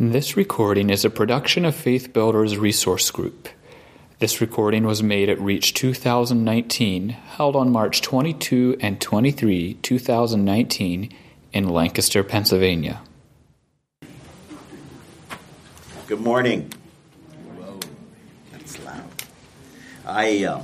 This recording is a production of Faith Builders Resource Group. This recording was made at Reach 2019, held on March 22 and 23, 2019, in Lancaster, Pennsylvania. Good morning. Whoa, that's loud.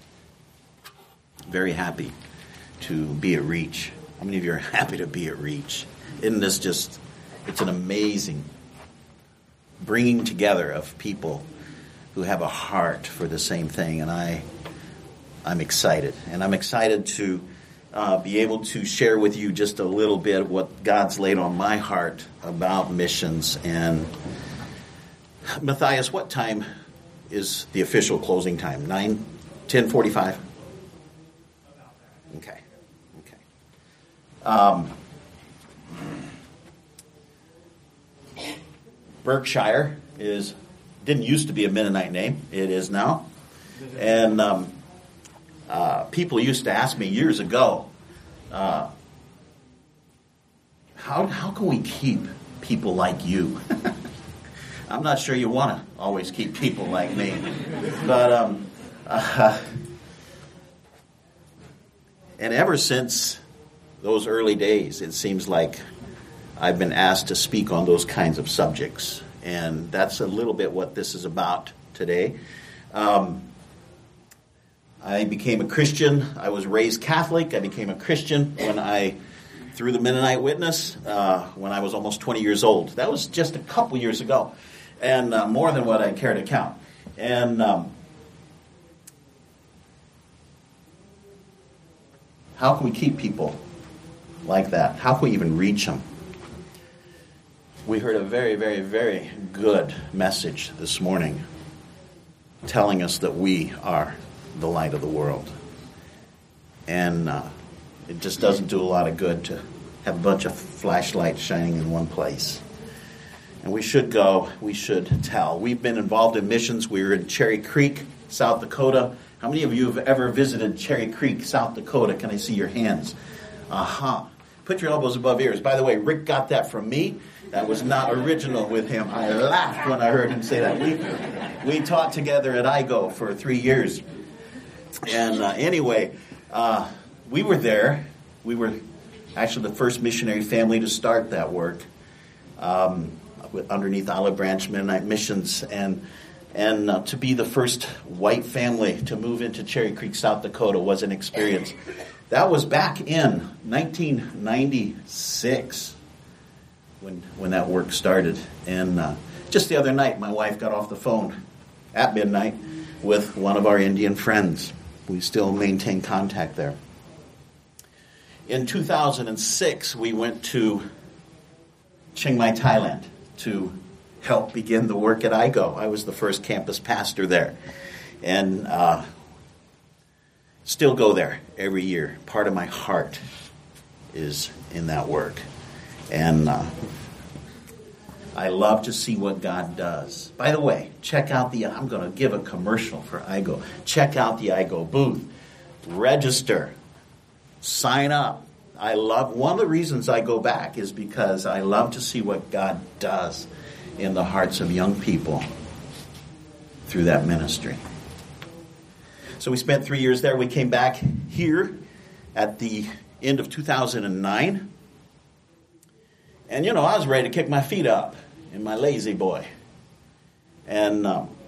Very happy to be at Reach. How many of you are happy to be at Reach? Isn't this just, it's an amazing bringing together of people who have a heart for the same thing, and I'm excited. And I'm excited to be able to share with you just a little bit of what God's laid on my heart about missions. And Matthias, what time is the official closing time? 10:45? Okay. Berkshire didn't used to be a Mennonite name. It is now. And people used to ask me years ago, how can we keep people like you? I'm not sure you want to always keep people like me. But and ever since those early days, it seems like I've been asked to speak on those kinds of subjects. And that's a little bit what this is about today. I became a Christian. I was raised Catholic. I became a Christian through the Mennonite Witness when I was almost 20 years old. That was just a couple years ago, and more than what I care to count. And how can we keep people like that? How can we even reach them? We heard a very, very, very good message this morning telling us that we are the light of the world. And it just doesn't do a lot of good to have a bunch of flashlights shining in one place. And we should go, we should tell. We've been involved in missions. We were in Cherry Creek, South Dakota. How many of you have ever visited Cherry Creek, South Dakota? Can I see your hands? Put your elbows above ears. By the way, Rick got that from me. That was not original with him. I laughed when I heard him say that. We taught together at IGO for 3 years. And anyway, we were there. We were actually the first missionary family to start that work underneath Olive Branch Mennonite Missions. And to be the first white family to move into Cherry Creek, South Dakota was an experience. That was back in 1996 when that work started. And just the other night, my wife got off the phone at midnight with one of our Indian friends. We still maintain contact there. In 2006, we went to Chiang Mai, Thailand to help begin the work at IGO. I was the first campus pastor there. And still go there every year. Part of my heart is in that work. And I love to see what God does. By the way, check out I'm going to give a commercial for IGO. Check out the IGO booth. Register. Sign up. One of the reasons I go back is because I love to see what God does in the hearts of young people through that ministry. So we spent 3 years there. We came back here at the end of 2009. And, I was ready to kick my feet up in my lazy boy. And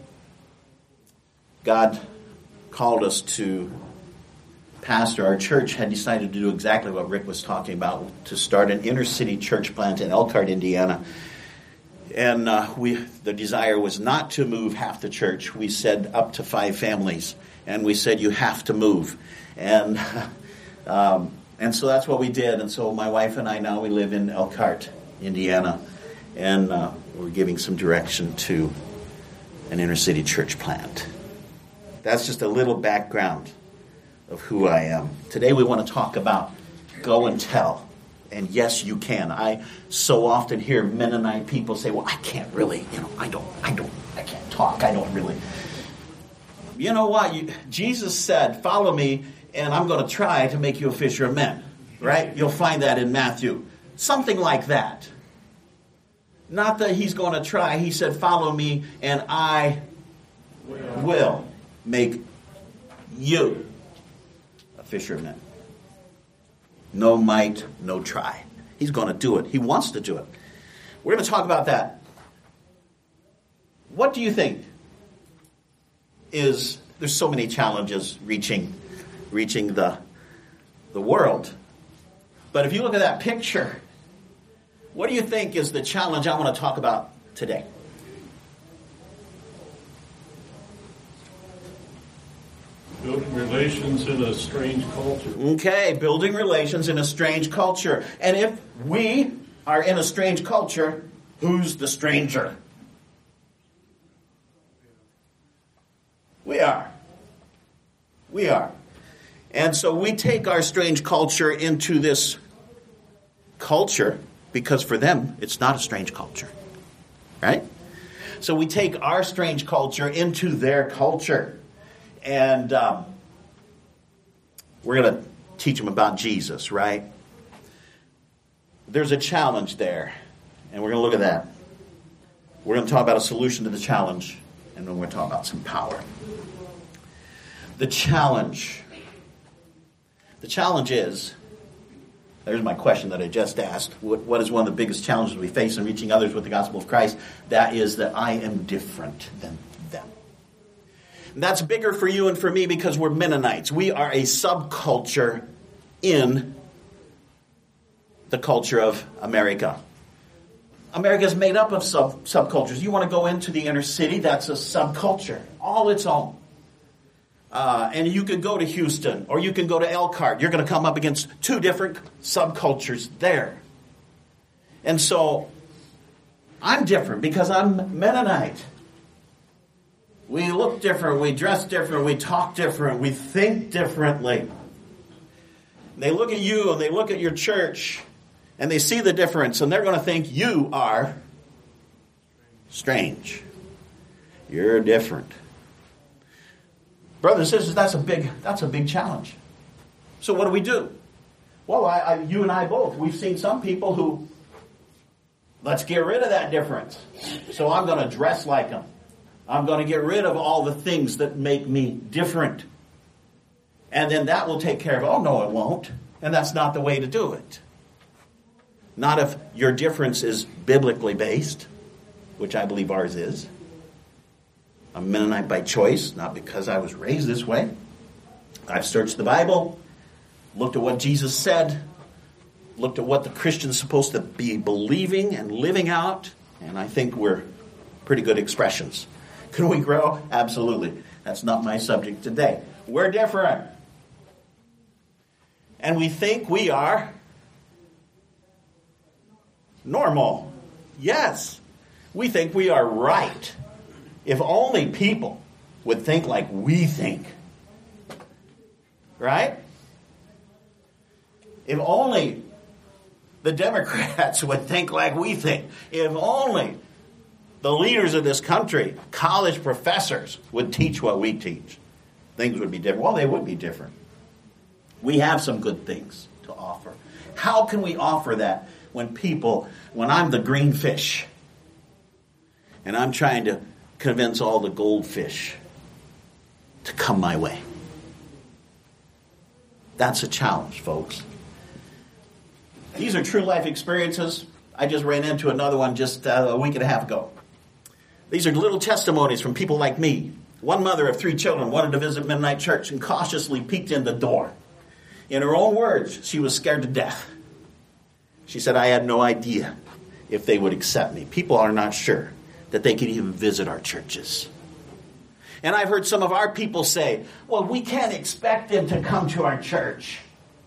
God called us to pastor. Our church had decided to do exactly what Rick was talking about, to start an inner city church plant in Elkhart, Indiana. And the desire was not to move half the church. We said up to 5 families. And we said, you have to move. And so that's what we did. And so my wife and I now, we live in Elkhart, Indiana. And we're giving some direction to an inner city church plant. That's just a little background of who I am. Today we want to talk about go and tell. And yes, you can. I so often hear Mennonite people say, well, I can't really, I can't talk. I don't really. You know what? Jesus said, follow me, and I'm going to try to make you a fisher of men. Right? You'll find that in Matthew. Something like that. Not that he's going to try. He said, follow me and I will make you a fisher of men. No might, no try. He's going to do it. He wants to do it. We're going to talk about that. What do you think there's so many challenges reaching the world. But if you look at that picture, what do you think is the challenge I want to talk about today? Building relations in a strange culture. Okay, building relations in a strange culture. And if we are in a strange culture, who's the stranger? We are. We are. And so we take our strange culture into this culture because for them, it's not a strange culture. Right? So we take our strange culture into their culture. And we're going to teach them about Jesus, right? There's a challenge there. And we're going to look at that. We're going to talk about a solution to the challenge. And then we're going to talk about some power. The challenge. The challenge is, there's my question that I just asked. What is one of the biggest challenges we face in reaching others with the gospel of Christ? That is that I am different than them. And that's bigger for you and for me because we're Mennonites. We are a subculture in the culture of America. America is made up of subcultures. You want to go into the inner city, that's a subculture, all its own. And you could go to Houston or you can go to Elkhart. You're going to come up against two different subcultures there. And so I'm different because I'm Mennonite. We look different, we dress different, we talk different, we think differently. They look at you and they look at your church and they see the difference and they're going to think you are strange. You're different. Brothers and sisters, that's a big challenge. So what do? Well, you and I both, we've seen some people who, let's get rid of that difference. So I'm going to dress like them. I'm going to get rid of all the things that make me different. And then that will take care of it. Oh, no, it won't. And that's not the way to do it. Not if your difference is biblically based, which I believe ours is. I'm Mennonite by choice, not because I was raised this way. I've searched the Bible, looked at what Jesus said, looked at what the Christian's supposed to be believing and living out, and I think we're pretty good expressions. Can we grow? Absolutely. That's not my subject today. We're different. And we think we are normal. Yes. We think we are right. If only people would think like we think. Right? If only the Democrats would think like we think. If only the leaders of this country, college professors, would teach what we teach. Things would be different. Well, they would be different. We have some good things to offer. How can we offer that when I'm the green fish and I'm trying to convince all the goldfish to come my way? That's a challenge, folks. These are true life experiences. I just ran into another one just a week and a half ago. These are little testimonies from people like me. One mother of 3 children wanted to visit Mennonite Church and cautiously peeked in the door. In her own words, she was scared to death. She said, I had no idea if they would accept me. People are not sure that they could even visit our churches. And I've heard some of our people say, well, we can't expect them to come to our church.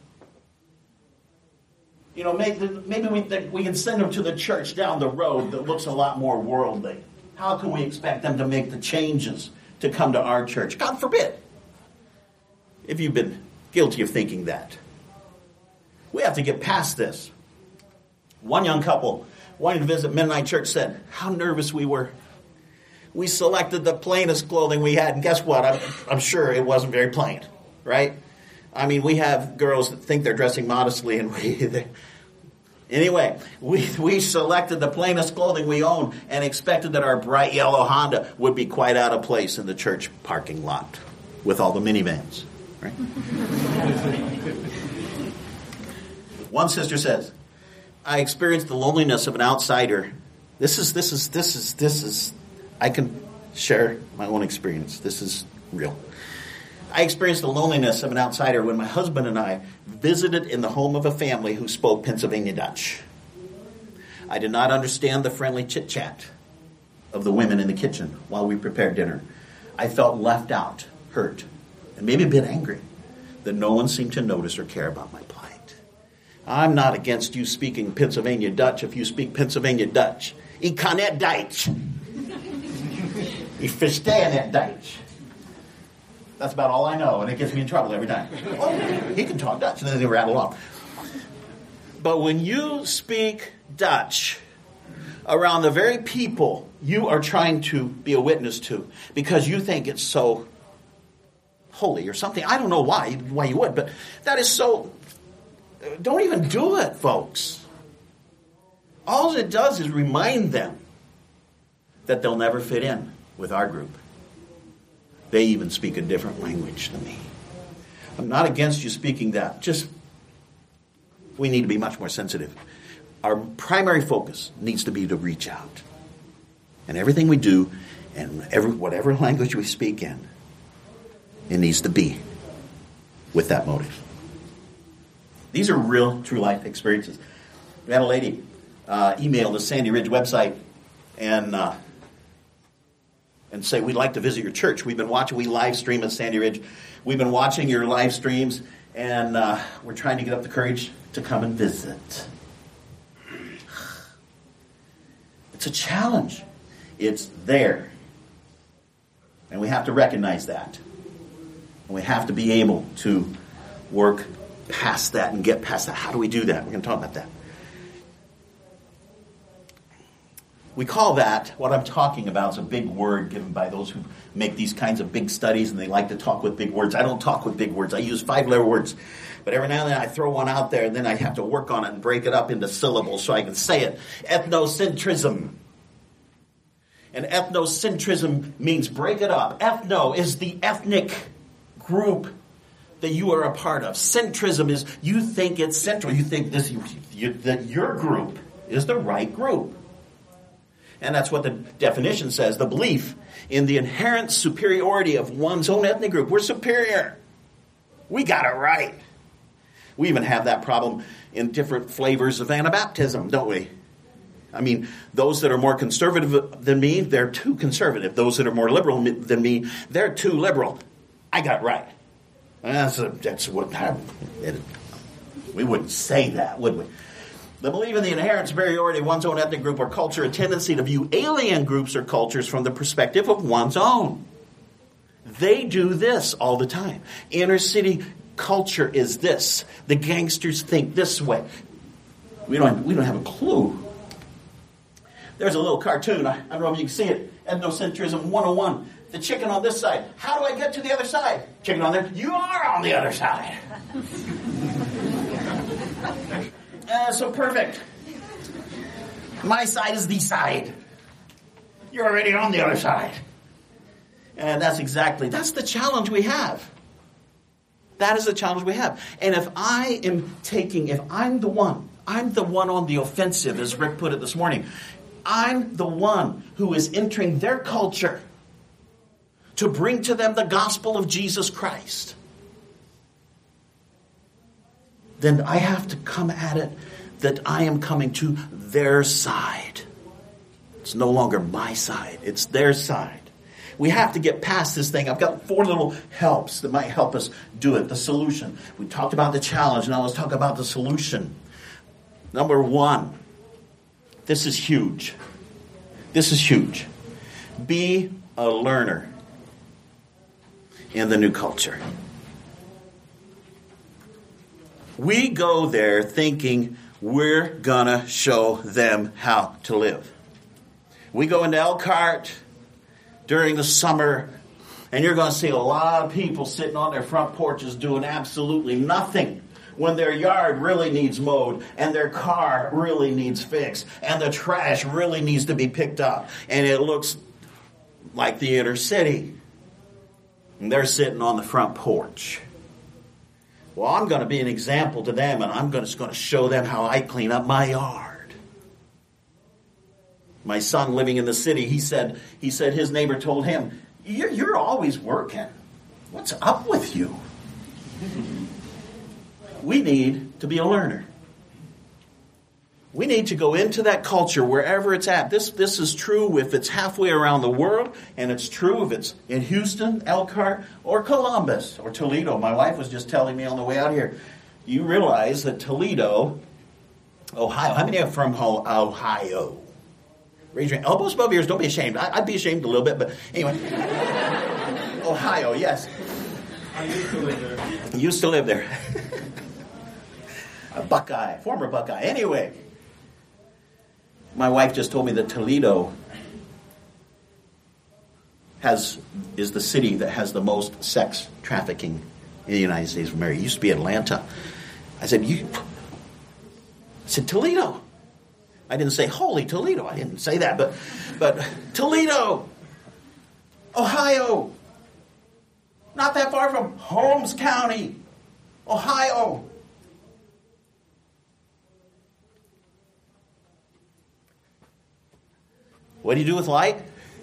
You know, maybe we can send them to the church down the road that looks a lot more worldly. How can we expect them to make the changes to come to our church? God forbid. If you've been guilty of thinking that. We have to get past this. One young couple wanting to visit Mennonite Church said how nervous we were. We selected the plainest clothing we had, and guess what? I'm sure it wasn't very plain, right? I mean, we have girls that think they're dressing modestly, and Anyway, we selected the plainest clothing we owned and expected that our bright yellow Honda would be quite out of place in the church parking lot with all the minivans. Right? One sister says, I experienced the loneliness of an outsider. This is, I can share my own experience. This is real. I experienced the loneliness of an outsider when my husband and I visited in the home of a family who spoke Pennsylvania Dutch. I did not understand the friendly chit-chat of the women in the kitchen while we prepared dinner. I felt left out, hurt, and maybe a bit angry that no one seemed to notice or care about my plight. I'm not against you speaking Pennsylvania Dutch if you speak Pennsylvania Dutch. Ik kan het Duits. Ik versta het Duits. That's about all I know, and it gets me in trouble every time. Oh, he can talk Dutch, and then they rattle off. But when you speak Dutch around the very people you are trying to be a witness to because you think it's so holy or something, I don't know why you would, but that is so... Don't even do it, folks. All it does is remind them that they'll never fit in with our group. They even speak a different language than me. I'm not against you speaking that. Just, we need to be much more sensitive. Our primary focus needs to be to reach out. And everything we do, and whatever language we speak in, it needs to be with that motive. These are real, true life experiences. We had a lady email the Sandy Ridge website and say, we'd like to visit your church. We live stream at Sandy Ridge. We've been watching your live streams, and we're trying to get up the courage to come and visit. It's a challenge. It's there. And we have to recognize that. And we have to be able to work past that and get past that. How do we do that? We're going to talk about that. We call that, what I'm talking about is a big word given by those who make these kinds of big studies, and they like to talk with big words. I don't talk with big words. I use 5-letter words. But every now and then I throw one out there, and then I have to work on it and break it up into syllables so I can say it. Ethnocentrism. And ethnocentrism means break it up. Ethno is the ethnic group that you are a part of. Centrism is you think it's central. You think that your group is the right group. And that's what the definition says, the belief in the inherent superiority of one's own ethnic group. We're superior. We got it right. We even have that problem in different flavors of Anabaptism, don't we? I mean, those that are more conservative than me, they're too conservative. Those that are more liberal than me, they're too liberal. I got it right. That's what we wouldn't say that, would we? The belief in the inherent superiority of one's own ethnic group or culture, a tendency to view alien groups or cultures from the perspective of one's own. They do this all the time. Inner city culture is this. The gangsters think this way. We don't have a clue. There's a little cartoon. I don't know if you can see it. Ethnocentrism 101. The chicken on this side. How do I get to the other side? Chicken on there. You are on the other side. So perfect. My side is the side. You're already on the other side. And that's the challenge we have. That is the challenge we have. And if I'm the one on the offensive, as Rick put it this morning, I'm the one who is entering their culture to bring to them the gospel of Jesus Christ, then I have to come at it that I am coming to their side. It's no longer my side. It's their side. We have to get past this thing. I've got 4 little helps that might help us do it. The solution. We talked about the challenge. Now let's talk about the solution. Number 1. This is huge. This is huge. Be a learner in the new culture. We go there thinking we're going to show them how to live. We go into Elkhart during the summer, and you're going to see a lot of people sitting on their front porches doing absolutely nothing when their yard really needs mowed, and their car really needs fixed, and the trash really needs to be picked up, and it looks like the inner city. And they're sitting on the front porch. Well, I'm going to be an example to them, and I'm just going to show them how I clean up my yard. My son living in the city, he said his neighbor told him, you're always working. What's up with you? We need to be a learner. We need to go into that culture wherever it's at. This is true if it's halfway around the world, and it's true if it's in Houston, Elkhart, or Columbus, or Toledo. My wife was just telling me on the way out here, you realize that Toledo, Ohio, how many are from Ohio? Raise your elbows above ears, don't be ashamed. I'd be ashamed a little bit, but anyway. Ohio, yes. I used to live there. Used to live there. A Buckeye, former Buckeye. Anyway. My wife just told me that Toledo is the city that has the most sex trafficking in the United States of America. It used to be Atlanta. I said, Toledo. I didn't say holy Toledo. I didn't say that, but Toledo, Ohio, not that far from Holmes County, Ohio. What do you do with light?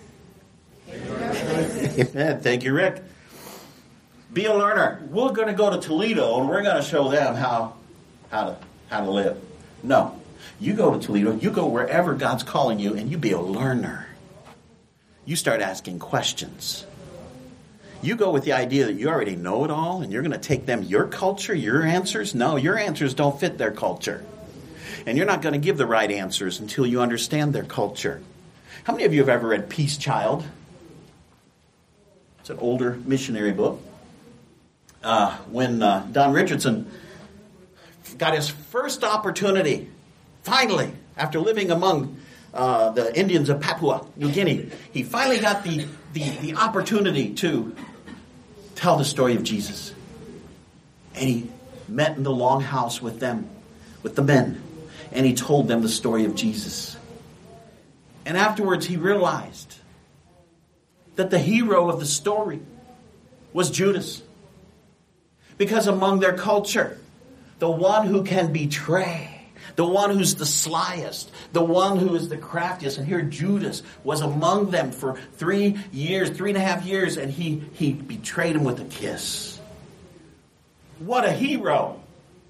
Thank you, Rick. Be a learner. We're going to go to Toledo and we're going to show them how to live. No. You go to Toledo, you go wherever God's calling you, and you be a learner. You start asking questions. You go with the idea that you already know it all, and you're going to take them your culture, your answers. No, your answers don't fit their culture. And you're not going to give the right answers until you understand their culture. How many of you have ever read Peace Child? It's an older missionary book. When Don Richardson got his first opportunity, finally, after living among the Indians of Papua New Guinea, he finally got the opportunity to tell the story of Jesus. And he met in the longhouse with them, with the men, and he told them the story of Jesus. And afterwards he realized that the hero of the story was Judas. Because among their culture, the one who can betray, the one who's the slyest, the one who is the craftiest, and here Judas was among them for 3.5 years, and he betrayed him with a kiss. What a hero.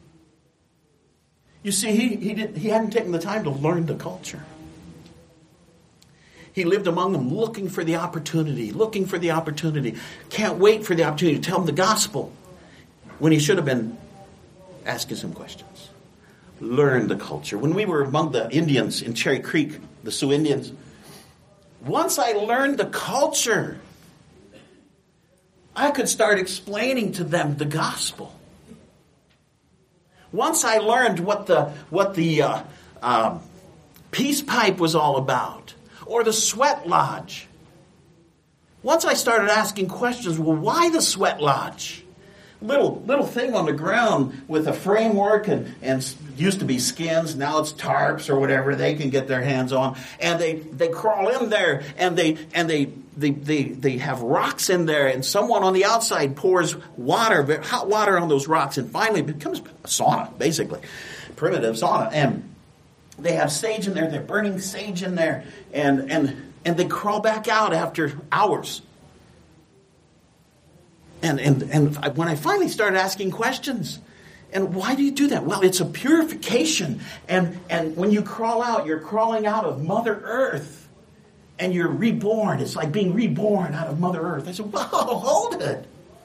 You see, he hadn't taken the time to learn the culture. He lived among them looking for the opportunity. Can't wait for the opportunity to tell them the gospel when he should have been asking some questions. Learn the culture. When we were among the Indians in Cherry Creek, the Sioux Indians, once I learned the culture, I could start explaining to them the gospel. Once I learned what the peace pipe was all about, or the sweat lodge. Once I started asking questions, well, why the sweat lodge? Little thing on the ground with a framework and used to be skins, now it's tarps or whatever they can get their hands on, and they crawl in there and they have rocks in there, and someone on the outside pours water, hot water on those rocks, and finally it becomes a sauna, basically, primitive sauna, and they have sage in there. They're burning sage in there, and they crawl back out after hours. And when I finally started asking questions, and why do you do that? Well, it's a purification, and when you crawl out, you're crawling out of Mother Earth, and you're reborn. It's like being reborn out of Mother Earth. I said, whoa, hold it.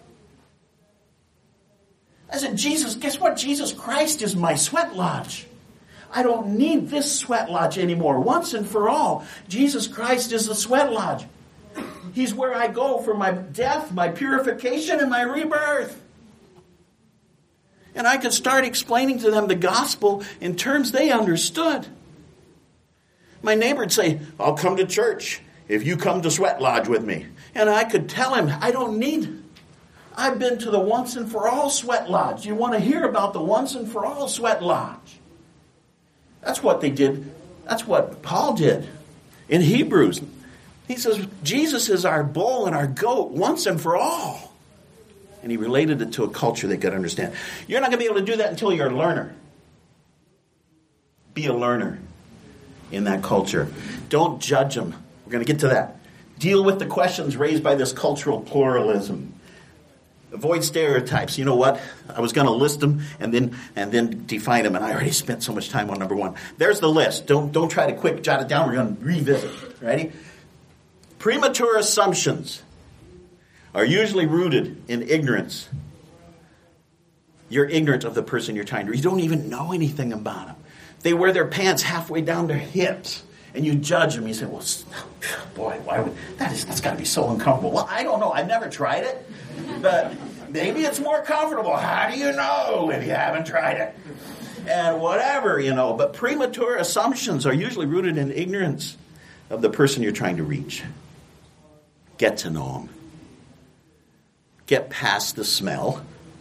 I said, guess what? Jesus Christ is my sweat lodge. I don't need this sweat lodge anymore. Once and for all, Jesus Christ is the sweat lodge. He's where I go for my death, my purification, and my rebirth. And I could start explaining to them the gospel in terms they understood. My neighbor would say, I'll come to church if you come to sweat lodge with me. And I could tell him, I don't need I've been to the Once and For All Sweat Lodge. You want to hear about the Once and For All Sweat Lodge? That's what they did. That's what Paul did in Hebrews. He says, Jesus is our bull and our goat once and for all. And he related it to a culture they could understand. You're not going to be able to do that until you're a learner. Be a learner in that culture. Don't judge them. We're going to get to that. Deal with the questions raised by this cultural pluralism. Avoid stereotypes. You know what? I was going to list them and then define them, and I already spent so much time on number one. There's the list. Don't try to quick jot it down. We're going to revisit. Ready? Premature assumptions are usually rooted in ignorance. You're ignorant of the person you're trying to reach. You don't even know anything about them. They wear their pants halfway down their hips, and you judge them. You say, well, boy, why would that's got to be so uncomfortable. Well, I don't know. I've never tried it, but maybe it's more comfortable. How do you know if you haven't tried it? And whatever, But premature assumptions are usually rooted in ignorance of the person you're trying to reach. Get to know them. Get past the smell.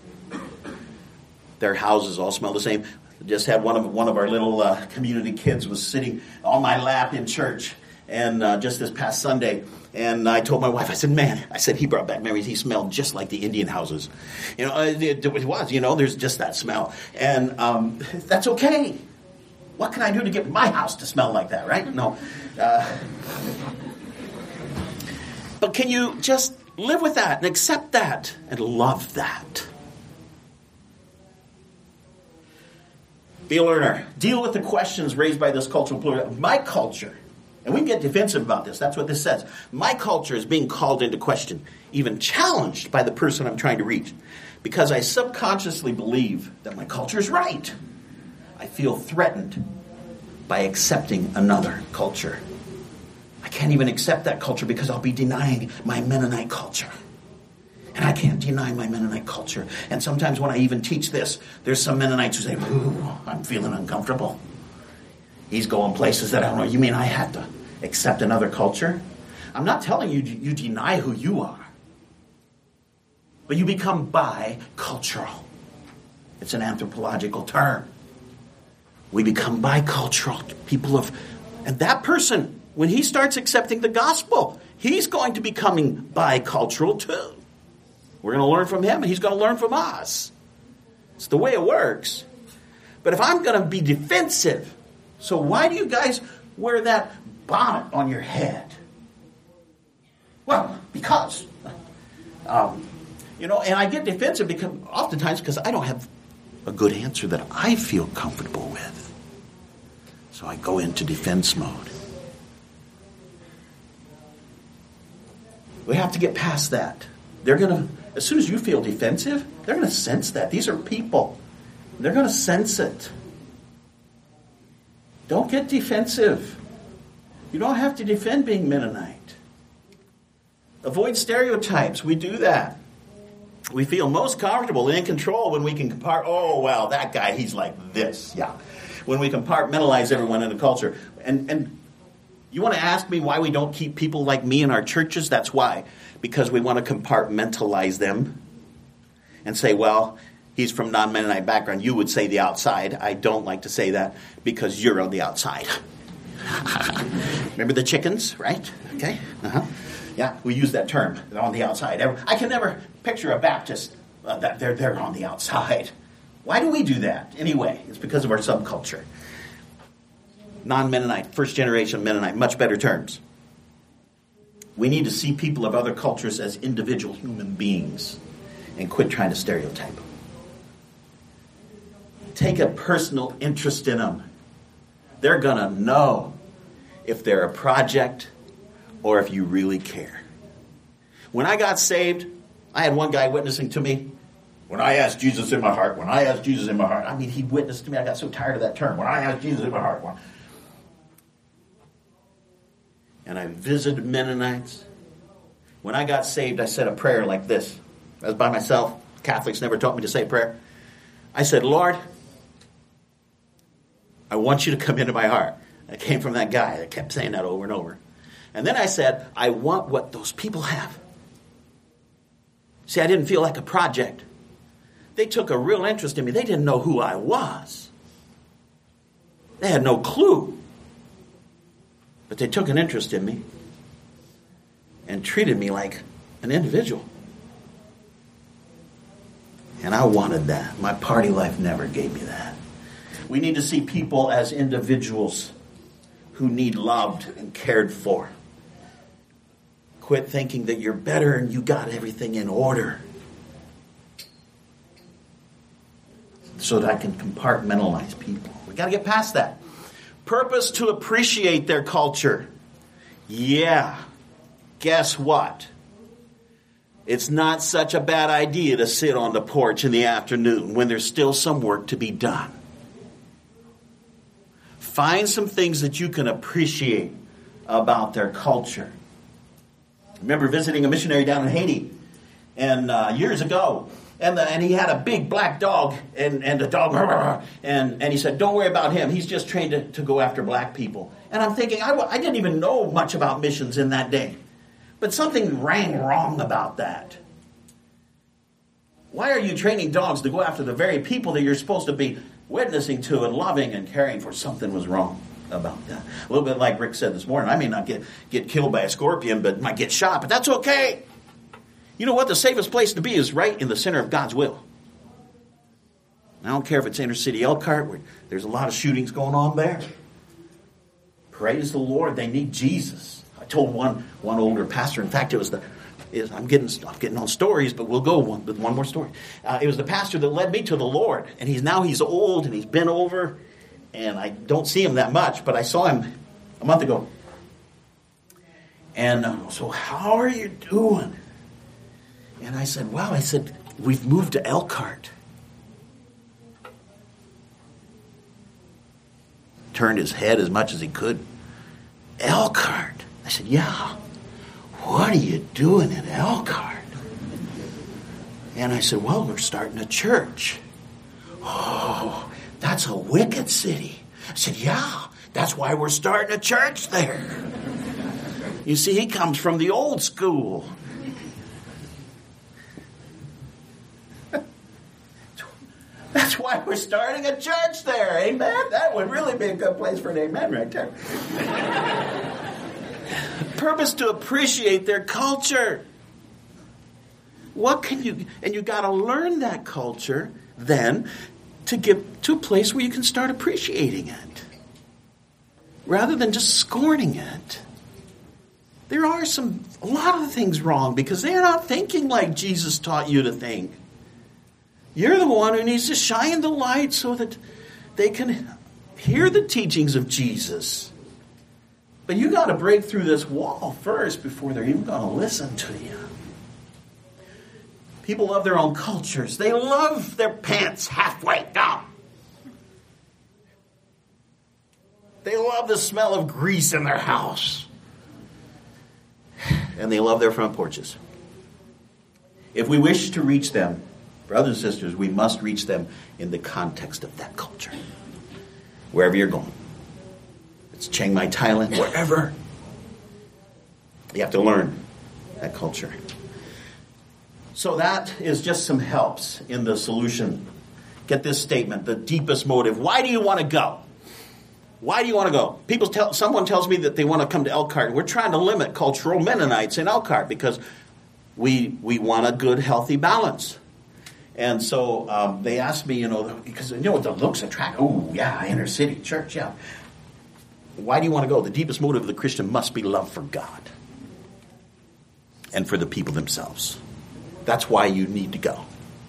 Their houses all smell the same. Just had one of our little community kids was sitting on my lap in church, and just this past Sunday, and I told my wife, I said, he brought back memories. He smelled just like the Indian houses. It was, there's just that smell, and that's okay. What can I do to get my house to smell like that, right? No. But can you just live with that and accept that and love that? Be a learner. Deal with the questions raised by this cultural pluralism. My culture, and we can get defensive about this. That's what this says. My culture is being called into question, even challenged by the person I'm trying to reach, because I subconsciously believe that my culture is right. I feel threatened by accepting another culture. I can't even accept that culture because I'll be denying my Mennonite culture. And I can't deny my Mennonite culture. And sometimes when I even teach this, there's some Mennonites who say, ooh, I'm feeling uncomfortable. He's going places that I don't know. You mean I have to accept another culture? I'm not telling you you deny who you are. But you become bicultural. It's an anthropological term. We become bicultural. And that person, when he starts accepting the gospel, he's going to becoming bicultural too. We're going to learn from him, and he's going to learn from us. It's the way it works. But if I'm going to be defensive, so why do you guys wear that bonnet on your head? Well, because, and I get defensive oftentimes because I don't have a good answer that I feel comfortable with. So I go into defense mode. We have to get past that. As soon as you feel defensive, they're going to sense that. These are people. They're going to sense it. Don't get defensive. You don't have to defend being Mennonite. Avoid stereotypes. We do that. We feel most comfortable and in control when we can that guy, he's like this. Yeah. When we compartmentalize everyone in a culture. And you want to ask me why we don't keep people like me in our churches? That's why. Because we want to compartmentalize them and say, well, he's from non-Mennonite background. You would say the outside. I don't like to say that because you're on the outside. Remember the chickens, right? Okay. Uh-huh. Yeah, we use that term, on the outside. I can never picture a Baptist that they're on the outside. Why do we do that? Anyway, it's because of our subculture. Non-Mennonite, first generation Mennonite, much better terms. We need to see people of other cultures as individual human beings and quit trying to stereotype them. Take a personal interest in them. They're going to know if they're a project or if you really care. When I got saved, I had one guy witnessing to me. When I asked Jesus in my heart, I mean, he witnessed to me. I got so tired of that term. When I asked Jesus in my heart. And I visited Mennonites. When I got saved, I said a prayer like this. I was by myself. Catholics never taught me to say a prayer. I said, Lord, I want you to come into my heart. It came from that guy that kept saying that over and over. And then I said, I want what those people have. See, I didn't feel like a project. They took a real interest in me. They didn't know who I was. They had no clue. But they took an interest in me and treated me like an individual. And I wanted that. My party life never gave me that. We need to see people as individuals who need loved and cared for. Quit thinking that you're better and you got everything in order. So that I can compartmentalize people. We got to get past that. Purpose to appreciate their culture. Yeah. Guess what? It's not such a bad idea to sit on the porch in the afternoon when there's still some work to be done. Find some things that you can appreciate about their culture. I remember visiting a missionary down in Haiti and years ago. And he had a big black dog, and the dog, and he said, don't worry about him. He's just trained to go after black people. And I'm thinking, I didn't even know much about missions in that day. But something rang wrong about that. Why are you training dogs to go after the very people that you're supposed to be witnessing to and loving and caring for? Something was wrong about that. A little bit like Rick said this morning, I may not get killed by a scorpion, but might get shot, but that's okay. You know what? The safest place to be is right in the center of God's will. I don't care if it's inner city Elkhart, where there's a lot of shootings going on there. Praise the Lord, they need Jesus. I told one older pastor, in fact, I'm getting on stories, but we'll go with one more story. It was the pastor that led me to the Lord, and he's old and he's been over, and I don't see him that much, but I saw him a month ago. And so how are you doing? And I said, we've moved to Elkhart. Turned his head as much as he could. Elkhart. I said, yeah. What are you doing in Elkhart? And I said, well, we're starting a church. Oh, that's a wicked city. I said, yeah, that's why we're starting a church there. You see, he comes from the old school. That's why we're starting a church there. Amen? That would really be a good place for an amen right there. Purpose to appreciate their culture. And you got to learn that culture then to get to a place where you can start appreciating it. Rather than just scorning it. There are a lot of things wrong because they're not thinking like Jesus taught you to think. You're the one who needs to shine the light so that they can hear the teachings of Jesus. But you got to break through this wall first before they're even going to listen to you. People love their own cultures. They love their pants halfway down. They love the smell of grease in their house. And they love their front porches. If we wish to reach them, brothers and sisters, we must reach them in the context of that culture. Wherever you're going. It's Chiang Mai, Thailand, wherever. You have to learn that culture. So that is just some helps in the solution. Get this statement, the deepest motive. Why do you want to go? Why do you want to go? Someone tells me that they want to come to Elkhart. We're trying to limit cultural Mennonites in Elkhart because we want a good, healthy balance. And so they asked me, because the looks attract. Oh, yeah, inner city church, yeah. Why do you want to go? The deepest motive of the Christian must be love for God and for the people themselves. That's why you need to go.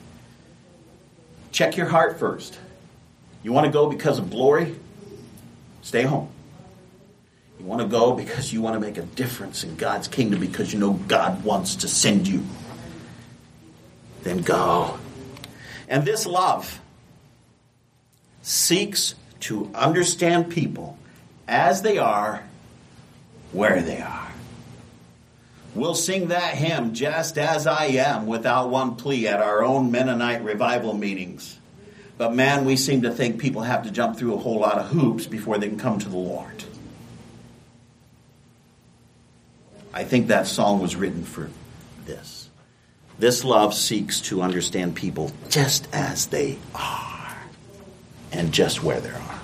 Check your heart first. You want to go because of glory? Stay home. You want to go because you want to make a difference in God's kingdom because you know God wants to send you? Then go. And this love seeks to understand people as they are, where they are. We'll sing that hymn, Just As I Am, without one plea at our own Mennonite revival meetings. But man, we seem to think people have to jump through a whole lot of hoops before they can come to the Lord. I think that song was written for this. This love seeks to understand people just as they are and just where they are.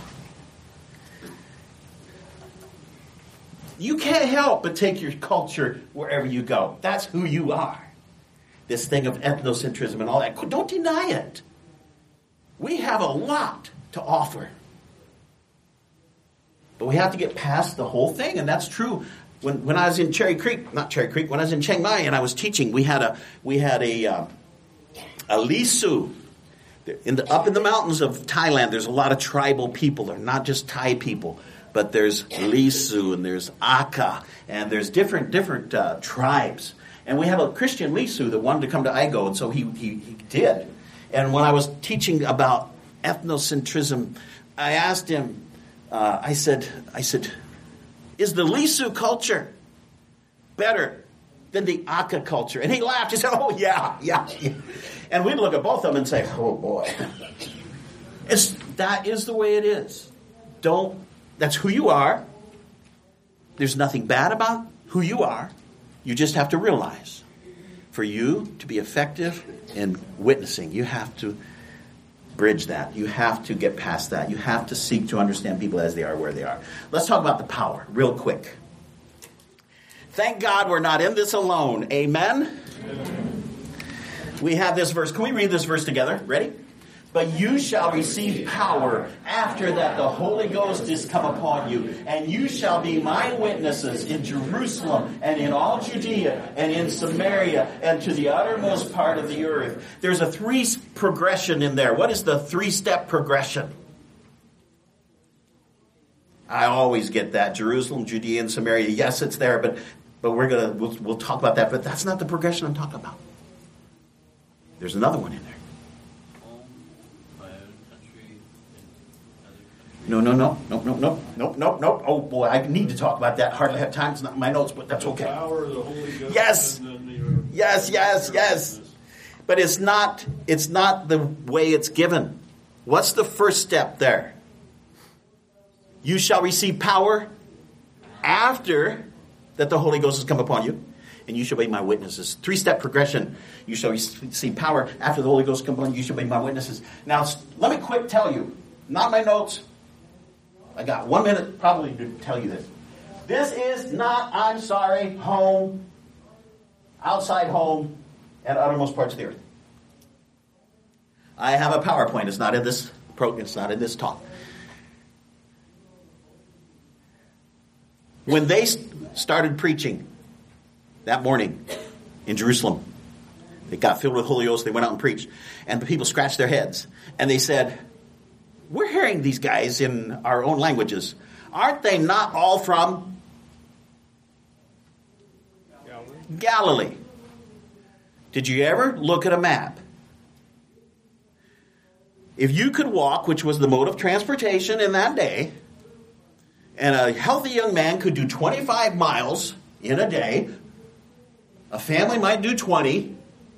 You can't help but take your culture wherever you go. That's who you are. This thing of ethnocentrism and all that, don't deny it. We have a lot to offer. But we have to get past the whole thing, and that's true. When I was in when I was in Chiang Mai and I was teaching, we had a Lisu. Up in the mountains of Thailand, there's a lot of tribal people. They're not just Thai people, but there's Lisu and there's Aka, and there's different tribes. And we had a Christian Lisu that wanted to come to Aigo, and so he did. And when I was teaching about ethnocentrism, I asked him, I said, is the Lisu culture better than the Aka culture? And he laughed. He said, oh, yeah. And we'd look at both of them and say, oh, boy. That is the way it is. That's who you are. There's nothing bad about who you are. You just have to realize, for you to be effective in witnessing, you have to bridge that. You have to get past that. You have to seek to understand people as they are, where they are. Let's talk about the power real quick. Thank God we're not in this alone. Amen? We have this verse. Can we read this verse together? Ready? But you shall receive power after that the Holy Ghost is come upon you, and you shall be my witnesses in Jerusalem and in all Judea and in Samaria and to the uttermost part of the earth. There's a 3 progression in there. What is the 3-step progression? I always get that. Jerusalem, Judea, and Samaria. Yes, it's there, but we'll talk about that. But that's not the progression I'm talking about. There's another one in there. No. Oh, boy, I need to talk about that. Hardly have time. It's not in my notes, but that's okay. The power of the Holy Ghost. Yes. But it's not the way it's given. What's the first step there? You shall receive power after that the Holy Ghost has come upon you, and you shall be my witnesses. 3-step progression. You shall receive power after the Holy Ghost has come upon you. You shall be my witnesses. Now, let me quick tell you, not my notes. I got 1 minute probably to tell you this. This is not, I'm sorry, home, outside home, and uttermost parts of the earth. I have a PowerPoint. It's not in this program. It's not in this talk. When they started preaching that morning in Jerusalem, they got filled with the Holy Ghost. They went out and preached. And the people scratched their heads. And they said, we're hearing these guys in our own languages. Aren't they not all from Galilee? Did you ever look at a map? If you could walk, which was the mode of transportation in that day, and a healthy young man could do 25 miles in a day, a family might do 20,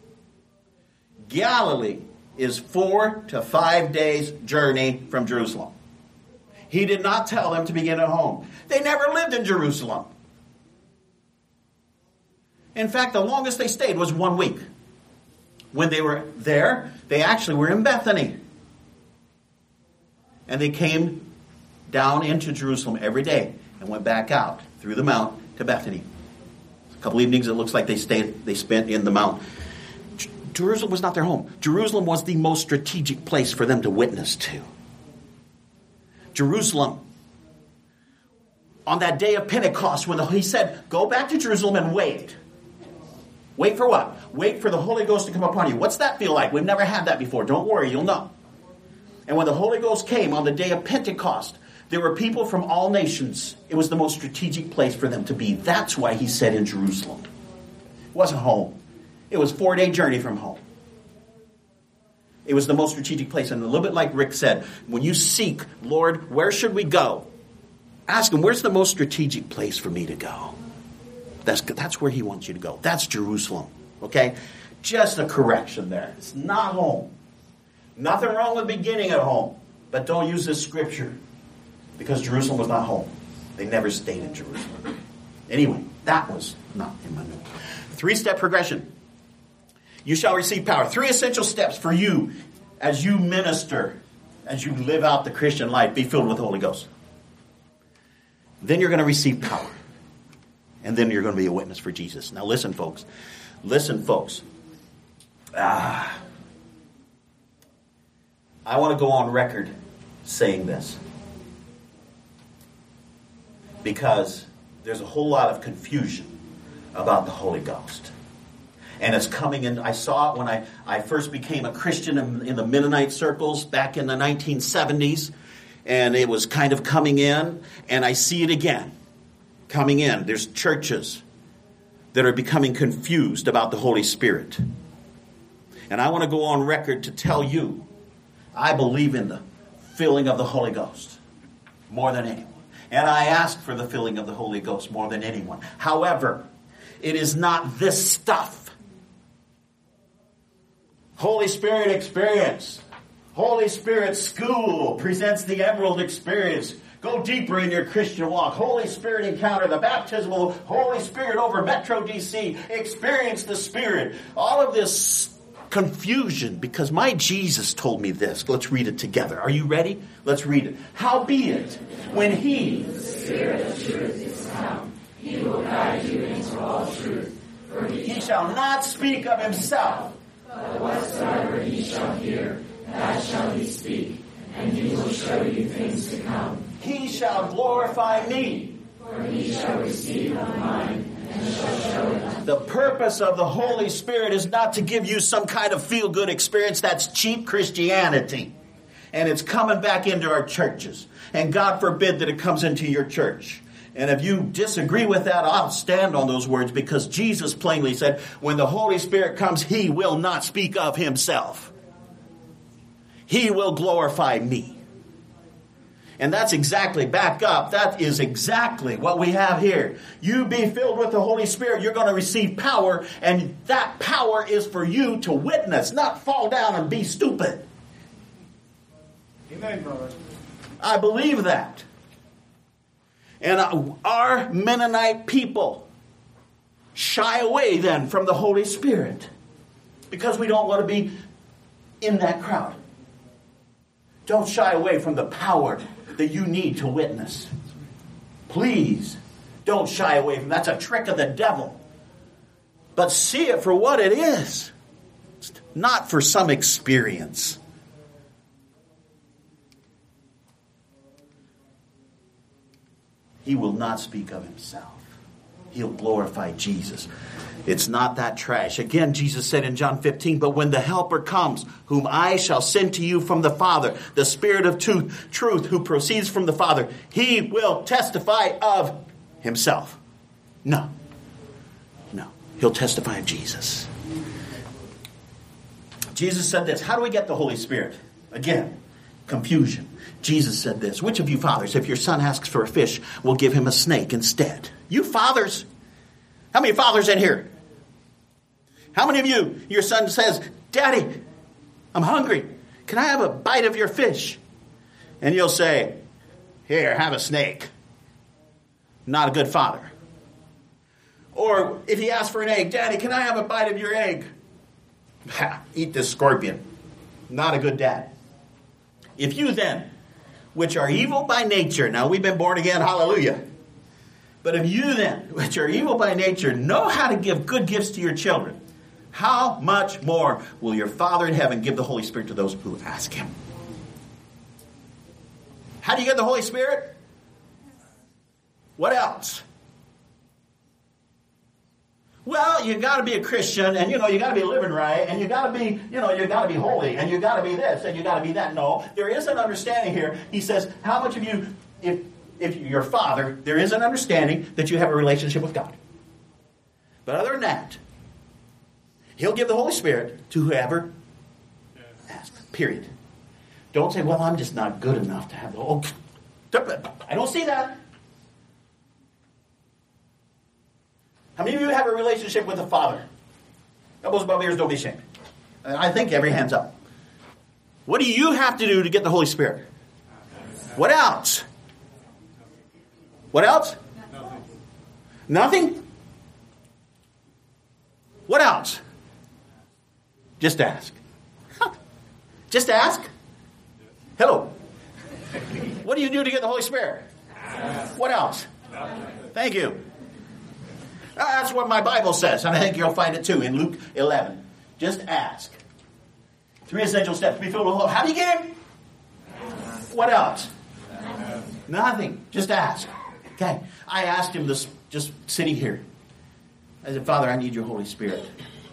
Galilee is 4 to 5 days journey from Jerusalem. He did not tell them to begin at home. They never lived in Jerusalem. In fact, the longest they stayed was 1 week. When they were there, they actually were in Bethany. And they came down into Jerusalem every day and went back out through the mount to Bethany. A couple evenings it looks like they spent in the mount. Jerusalem was not their home. Jerusalem was the most strategic place for them to witness to. Jerusalem, on that day of Pentecost, when he said, go back to Jerusalem and wait. Wait for what? Wait for the Holy Ghost to come upon you. What's that feel like? We've never had that before. Don't worry, you'll know. And when the Holy Ghost came on the day of Pentecost, there were people from all nations. It was the most strategic place for them to be. That's why he said in Jerusalem. It wasn't home. It was a 4-day journey from home. It was the most strategic place. And a little bit like Rick said, when you seek, Lord, where should we go? Ask him, where's the most strategic place for me to go? That's where he wants you to go. That's Jerusalem. Okay? Just a correction there. It's not home. Nothing wrong with beginning at home. But don't use this scripture. Because Jerusalem was not home. They never stayed in Jerusalem. Anyway, that was not in my notes. 3-step progression. You shall receive power. 3 essential steps for you as you minister, as you live out the Christian life. Be filled with the Holy Ghost. Then you're going to receive power. And then you're going to be a witness for Jesus. Now listen, folks. Listen, folks. I want to go on record saying this. Because there's a whole lot of confusion about the Holy Ghost. And it's coming in. I saw it when I first became a Christian in the Mennonite circles back in the 1970s. And it was kind of coming in. And I see it again. Coming in. There's churches that are becoming confused about the Holy Spirit. And I want to go on record to tell you, I believe in the filling of the Holy Ghost more than anyone. And I ask for the filling of the Holy Ghost more than anyone. However, it is not this stuff. Holy Spirit experience. Holy Spirit school presents the Emerald experience. Go deeper in your Christian walk. Holy Spirit encounter, the baptism of the Holy Spirit over Metro DC. Experience the Spirit. All of this confusion, because my Jesus told me this. Let's read it together. Are you ready? Let's read it. Howbeit, when He, the Spirit of truth, is come, He will guide you into all truth. For He shall not speak of Himself, but whatsoever He shall hear, that shall He speak, and He will show you things to come. He shall glorify me, for He shall receive of mine, and shall show it. The purpose of the Holy Spirit is not to give you some kind of feel-good experience. That's cheap Christianity. And it's coming back into our churches. And God forbid that it comes into your church. And if you disagree with that, I'll stand on those words, because Jesus plainly said, when the Holy Spirit comes, He will not speak of Himself. He will glorify me. And that's exactly, back up, that is exactly what we have here. You be filled with the Holy Spirit, you're going to receive power, and that power is for you to witness, not fall down and be stupid. Amen, brother. I believe that. And our Mennonite people shy away then from the Holy Spirit because we don't want to be in that crowd. Don't shy away from the power that you need to witness. Please, don't shy away from that. That's a trick of the devil. But see it for what it is. It's not for some experience. He will not speak of Himself. He'll glorify Jesus. It's not that trash. Again, Jesus said in John 15, but when the Helper comes, whom I shall send to you from the Father, the Spirit of truth who proceeds from the Father, He will testify of Himself. No. He'll testify of Jesus. Jesus said this. How do we get the Holy Spirit? Again, confusion. Jesus said this. Which of you fathers, if your son asks for a fish, will give him a snake instead? You fathers. How many fathers in here? How many of you, your son says, Daddy, I'm hungry. Can I have a bite of your fish? And you'll say, here, have a snake. Not a good father. Or if he asks for an egg, Daddy, can I have a bite of your egg? Eat this scorpion. Not a good dad. If you then, which are evil by nature, now we've been born again, hallelujah. But if you then, which are evil by nature, know how to give good gifts to your children, how much more will your Father in heaven give the Holy Spirit to those who ask Him? How do you get the Holy Spirit? What else? Well, you got to be a Christian, and you got to be living right, and you got to be, you got to be holy, and you got to be this, and you got to be that. No, there is an understanding here. He says, how much of you, if your father, there is an understanding that you have a relationship with God. But other than that, He'll give the Holy Spirit to whoever asks. Period. Don't say, well, I'm just not good enough to have the Holy Spirit. I don't see that. How many of you have a relationship with the Father? Elbows above ears, don't be ashamed. I think every hand's up. What do you have to do to get the Holy Spirit? What else? What else? Nothing? What else? Just ask. Just ask. Hello. What do you do to get the Holy Spirit? What else? Thank you. That's what my Bible says, and I think you'll find it too in Luke 11. Just ask. 3 essential steps to be filled with the Holy. How do you get Him? What else? Nothing. Just ask. Okay. I asked him this just sitting here. I said, Father, I need your Holy Spirit.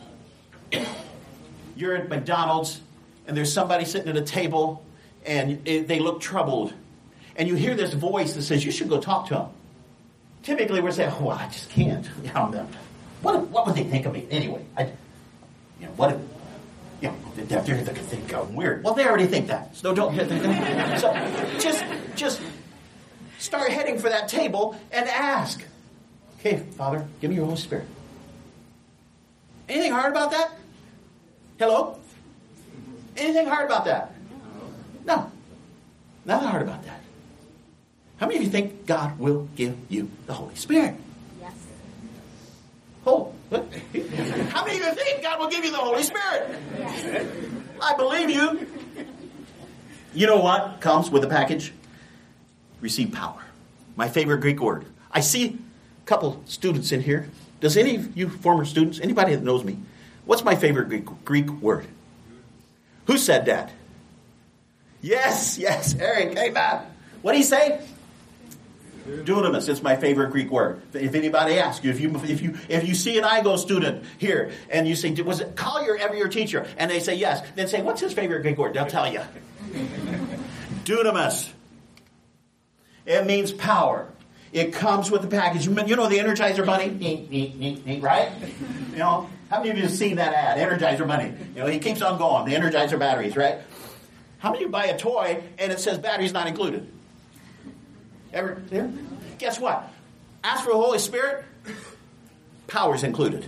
You're at McDonald's, and there's somebody sitting at a table, and they look troubled. And you hear this voice that says, you should go talk to them. Typically, we're saying, I just can't. What would they think of me anyway? They're going to think I'm weird. Well, they already think that. So don't. So just start heading for that table and ask. Okay, Father, give me your Holy Spirit. Anything hard about that? Hello? Anything hard about that? No. Nothing hard about that. How many of you think God will give you the Holy Spirit? Yes. Oh, what? How many of you think God will give you the Holy Spirit? Yes. I believe you. You know what comes with the package? Receive power. My favorite Greek word. I see a couple students in here. Does any of you former students, anybody that knows me, what's my favorite Greek word? Who said that? Yes, Eric, amen. What did he say? Dunamis. It's my favorite Greek word. If anybody asks you, if you see an IGO student here, and you say, call your teacher, and they say yes, then say, what's his favorite Greek word? They'll tell you. Dunamis. It means power. It comes with the package. You know the Energizer Bunny? Right? You know, how many of you have seen that ad? Energizer Bunny. You know, he keeps on going. The Energizer batteries, right? How many of you buy a toy and it says batteries not included? Ever there? Guess what? Ask for the Holy Spirit. Power's included.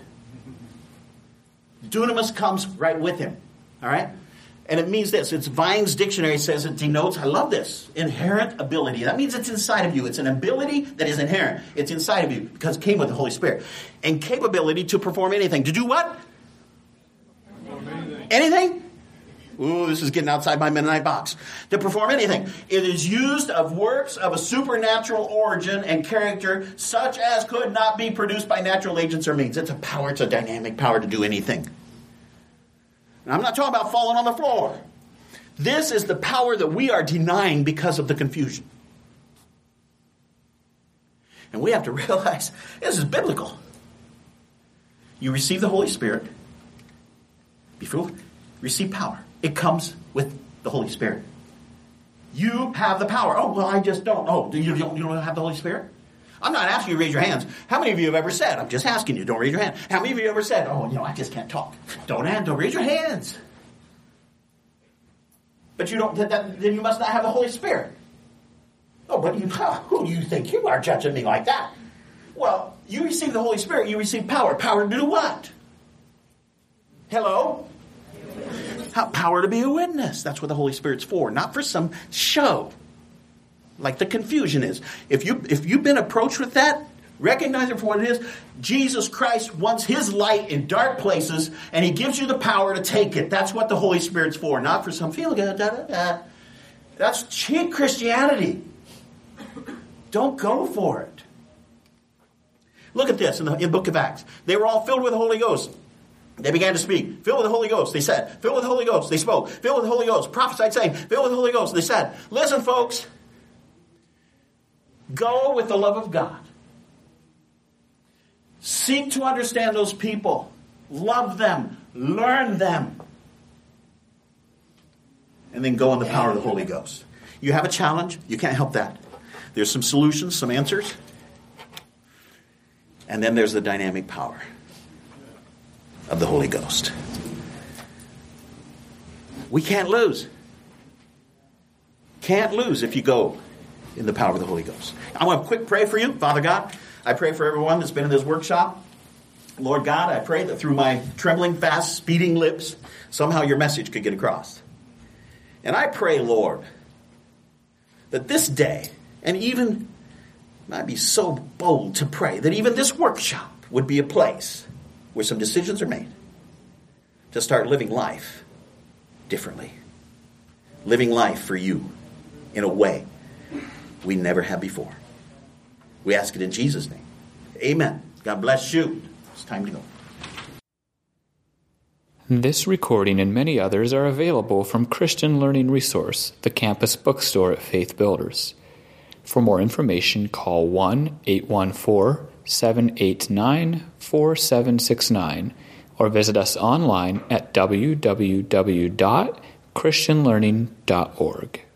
Dunamis comes right with him. All right? And it means this. It's Vine's dictionary says it denotes, I love this, inherent ability. That means it's inside of you. It's an ability that is inherent. It's inside of you because it came with the Holy Spirit. And capability to perform anything. To do what? Anything? Ooh, this is getting outside my Mennonite box. To perform anything. It is used of works of a supernatural origin and character such as could not be produced by natural agents or means. It's a power. It's a dynamic power to do anything. And I'm not talking about falling on the floor. This is the power that we are denying because of the confusion. And we have to realize this is biblical. You receive the Holy Spirit. Be filled. Receive power. It comes with the Holy Spirit. You have the power. Oh, well, I just don't. Oh, you don't have the Holy Spirit? I'm not asking you to raise your hands. How many of you have ever said, I'm just asking you, don't raise your hand. How many of you have ever said, I just can't talk. Don't raise your hands. But then you must not have the Holy Spirit. Oh, but who do you think you are judging me like that? Well, you receive the Holy Spirit, you receive power. Power to do what? Hello? Power to be a witness. That's what the Holy Spirit's for, not for some show. Like the confusion is. If you've been approached with that, recognize it for what it is. Jesus Christ wants his light in dark places, and he gives you the power to take it. That's what the Holy Spirit's for, not for some feel good. That's cheap Christianity. Don't go for it. Look at this in the book of Acts. They were all filled with the Holy Ghost. They began to speak. Filled with the Holy Ghost, they said. Filled with the Holy Ghost, they spoke. Filled with the Holy Ghost, prophesied saying. Filled with the Holy Ghost, they said. Listen, folks. Go with the love of God. Seek to understand those people. Love them. Learn them. And then go in the power of the Holy Ghost. You have a challenge. You can't help that. There's some solutions, some answers. And then there's the dynamic power of the Holy Ghost. We can't lose. Can't lose if you go in the power of the Holy Ghost. I want to quick pray for you. Father God, I pray for everyone that's been in this workshop. Lord God, I pray that through my trembling, fast, speeding lips, somehow your message could get across. And I pray, Lord, that this day, and even, I'd be so bold to pray, that even this workshop would be a place where some decisions are made. to start living life differently. Living life for you in a way we never have before. We ask it in Jesus' name. Amen. God bless you. It's time to go. This recording and many others are available from Christian Learning Resource, the campus bookstore at Faith Builders. For more information, call 1-814-789-4769 or visit us online at www.christianlearning.org.